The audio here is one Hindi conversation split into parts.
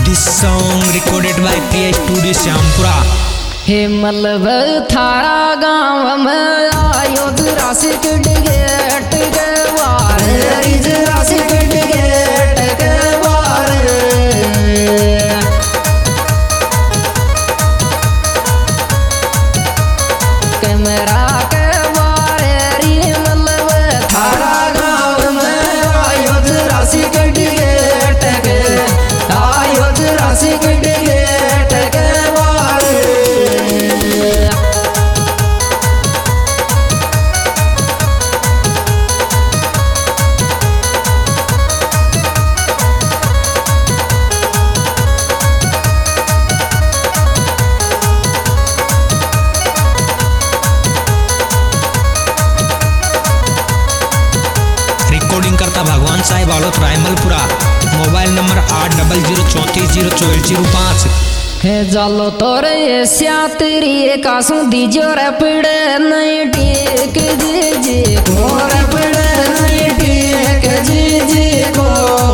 This song recorded by Priya Studio Syampura। हे मलब थारा गाँव में आयो रासिक गेट के बार रासिक गेट के बार कैमरा के बारे री मलब थारा गाँव में आयो रासिक गेट के आयो रासिक गेट के बार रिकॉर्डिंग करता भगवान साहिब आलोत रायमलपुरा। Mobile number 8034044005। हे जालो तोरे ये स्यातरी कासू दीजो रे पड़े नहीं टेक जी गोरे पड़े नहीं टेक जी को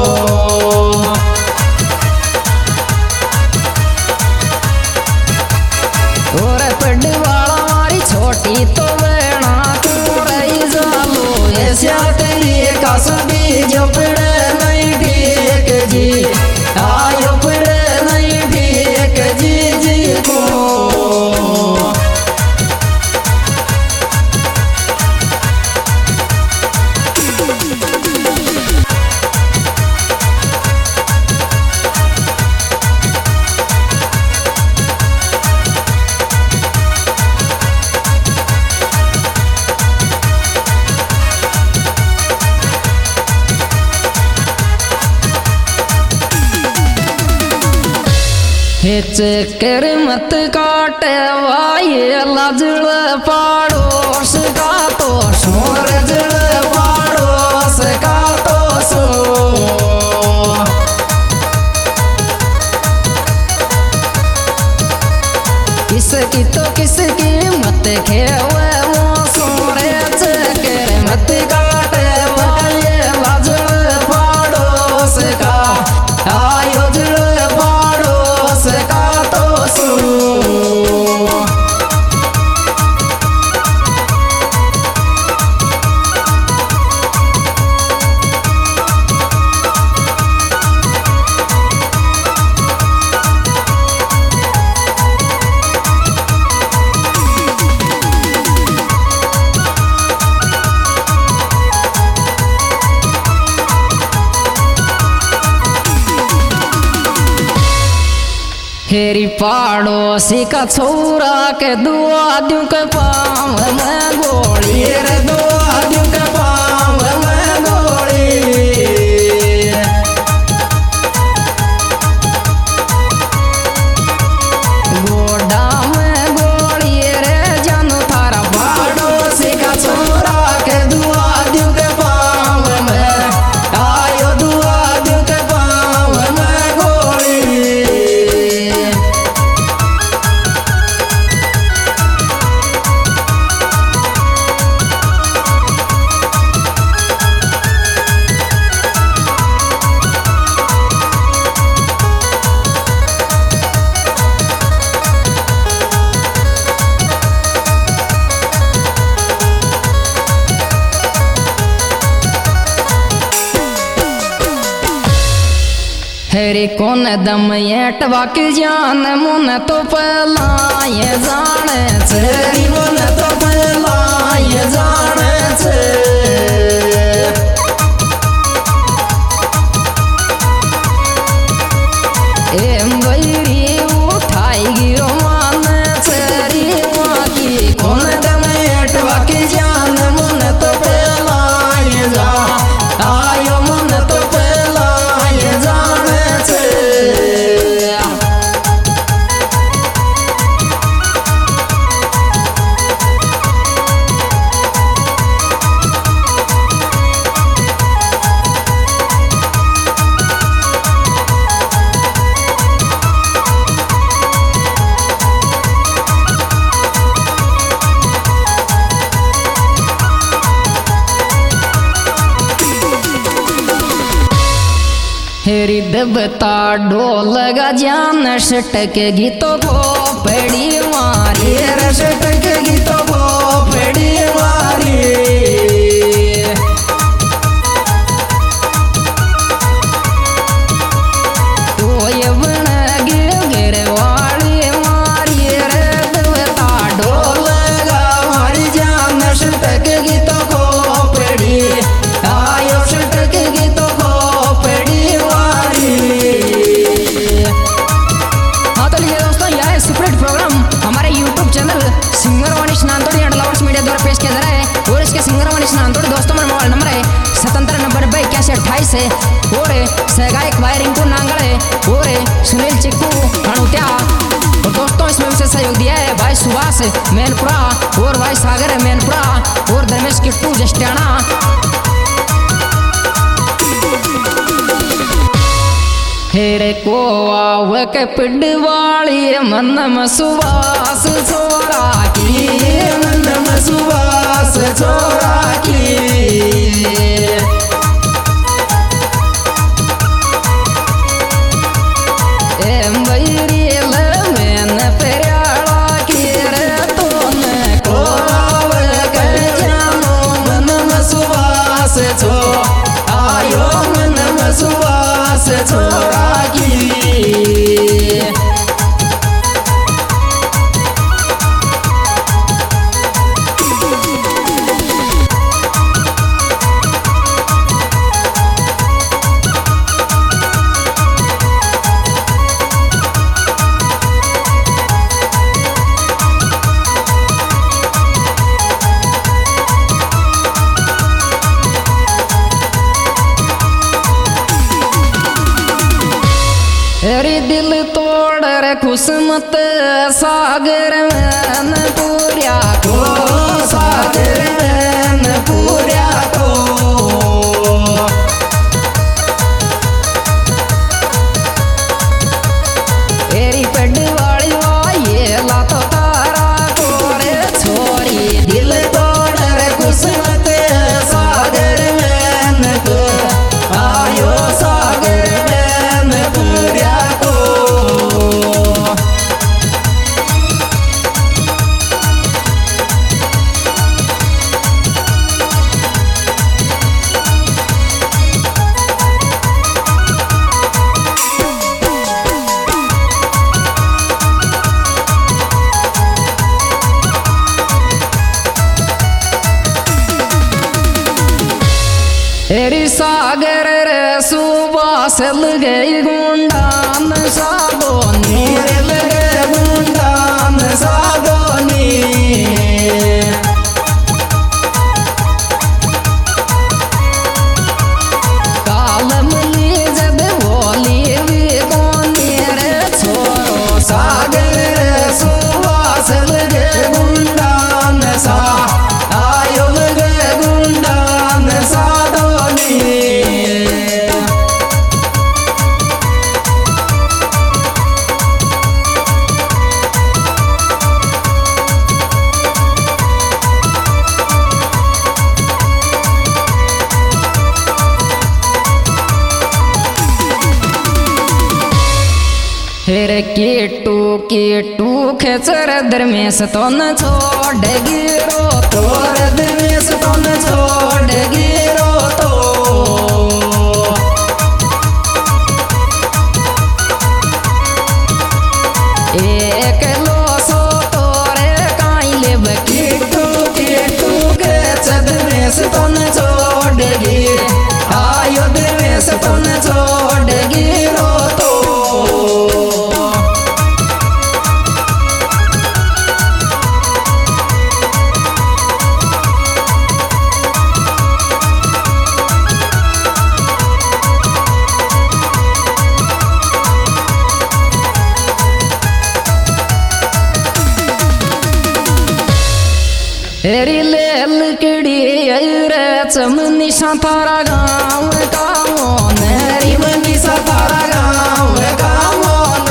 गोरे पड़ वाला मारी छोटी तो बेना तोरे जालो ये स्यातरी कासू दीजो पड़े नहीं टेक जी आयो पड़े नहीं टेक जी को हे चक्कर मत काटे वाये लाजड़ पाड़ोस का तो सूरज पाड़ोस का तो सो किसकी तो किसकी मत खेवे वो सोरे चक्कर मत काटे वाये लाजड़ पाड़ोस का आयो जड़ पाड़ोस का तो सो हेरी पाड़ोसी का छोरा के दुआ दूं के पाँव में गोली रे दुआ दूं के पाँव में गोली गोडा में गोली रे जानू थारा पाड़ोसी का छोरा के दुआ दूं के पाँव में आयो दुआ दूं के पाँव में गोली हेरी कौन दम एटवा की जान मुन तो पहला ये जाने तेरी मुन तो पहला ये जाने एम बैरी उठाई गिरो मान तेरी माँ की कौन दम एटवा की जान मुन तो पहला ये जा आयो मुन तो पहला ये जाने हेरी दबता ढोल गजान सटक गीतों को पड़ी मारी सटक गीतों को पड़ी मारी तो ये बन गिर वाली मारी रे दबता ढोल हमारी जान सटक गीतों को पड़ी आयो सटक गीतों को पड़ी मारी। हाँ तो ये दोस्तों यह है सुपरहिट प्रोग्राम हमारे YouTube चैनल सिंगर वनिश नांतोड़ी एंड लवर्स मीडिया द्वारा पेश किया जा रहा है। और इसके सिंगर वनिश नांतोड़ी दोस्तों में मोबाइल नंबर है 7790 है और सहगायक भाई रिंकू नांगल है और सुनील चिक्कू हणुत्या। और दोस्तों इसमें विशेष सहयोग दिया है भाई सुभाष मैनपुरा और भाई सागर मैनपुरा और धर्मेश किट्टू जस्टियाना। हेरे को आव के पिंडवाली मन में सुवास छोरा की मन में सुवास छोरा की एम बैरी लमेन पेराड़ा की रे तोने को आव के जानो मन में सुवास छो आयो मन में सुवास छोरा की। हेरी दिल तोड़ रे खुशमत सागर में पूरा को सागर में पूरा को हेरी पेडवाली वाये लातो तारा कोरे छोरी दिल तोड़ रे कुसमत सागर में को आयो सागर में पूरा को। हेरी सागर रे सुबास गई गुंडान सागोनी नीर लगे गुंडान सागोनी कालम ली जब बोली भी कोनी रे छोरो सागर सुवास लगे गुंडान सा आयो लगे गुंडान साधोनी। फिर कीटू खेचर दरमेश तो न छोड़ गिरो तोर देश तो न छोड़ गिरो तो एक लोसो तोरे काई लेब कीटू कीटू के देश तो न छोड़ गिर आयो देश तो न छोड़ गिरो तो। हेरी लेल किड़ी रे चमनी सातारा गाँव का मोन मेरी मनी सातारा गाँव का मोन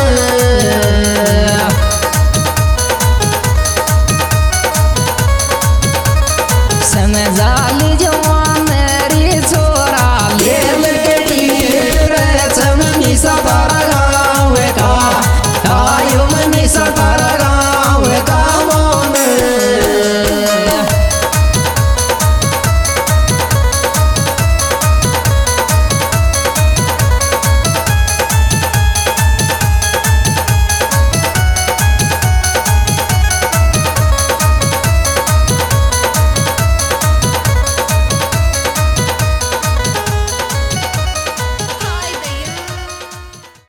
समझा